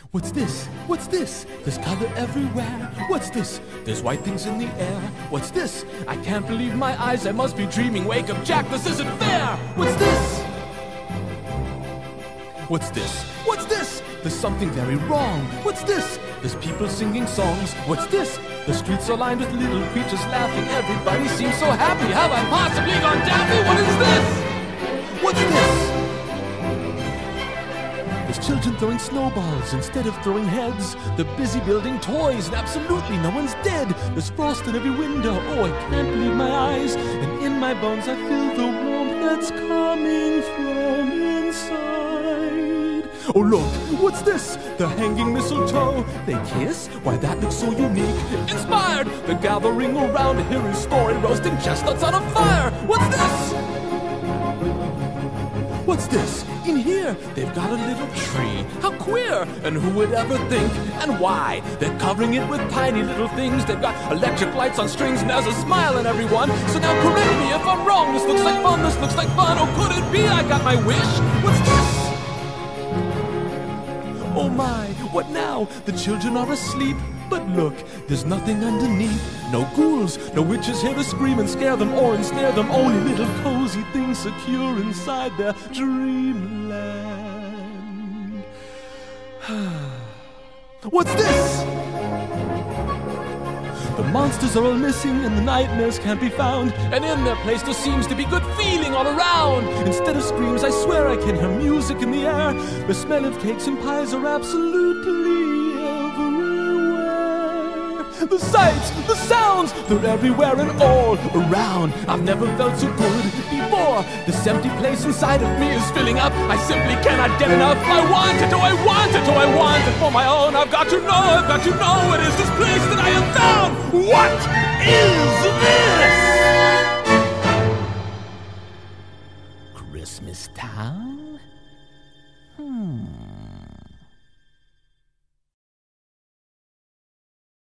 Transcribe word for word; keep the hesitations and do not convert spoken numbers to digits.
What's this? What's this? There's color everywhere. What's this? There's white things in the air. What's this? I can't believe my eyes. I must be dreaming. Wake up, Jack, this isn't fair. What's this? What's this? What's this? There's something very wrong. What's this? There's people singing songs. What's this? The streets are lined with little creatures laughing. Everybody seems so happy. Have I possibly gone daffy? What is this? What's this? There's children throwing snowballs instead of throwing heads. They're busy building toys and absolutely no one's dead. There's frost in every window. Oh, I can't believe my eyes. And in my bones I feel the warmth that's coming from inside. Oh look, what's this? The hanging mistletoe. They kiss? Why that looks so unique. Inspired! They're gathering around to hear his story, roasting chestnuts on a fire. What's this? What's this? In here, they've got a little tree. How queer! And who would ever think? And why? They're covering it with tiny little things. They've got electric lights on strings and there's a smile in everyone. So now correct me if I'm wrong. This looks like fun, this looks like fun. Oh, could it be I got my wish? What's this? Oh my, what now? The children are asleep. But look, there's nothing underneath. No ghouls, no witches here to scream and scare them or ensnare them. Only little cozy things secure inside their dreamland. What's this? The monsters are all missing and the nightmares can't be found. And in their place there seems to be good feeling all around. Instead of screams, I swear I can hear music in the air. The smell of cakes and pies are absolutely everywhere. The sights, the sounds, they're everywhere and all around. I've never felt so good before. This empty place inside of me is filling up. I simply cannot get enough. I want it, oh I want it, oh I want it for my own. I've got to know, I've got to know it is this place that I have found. What is this? Christmas Town?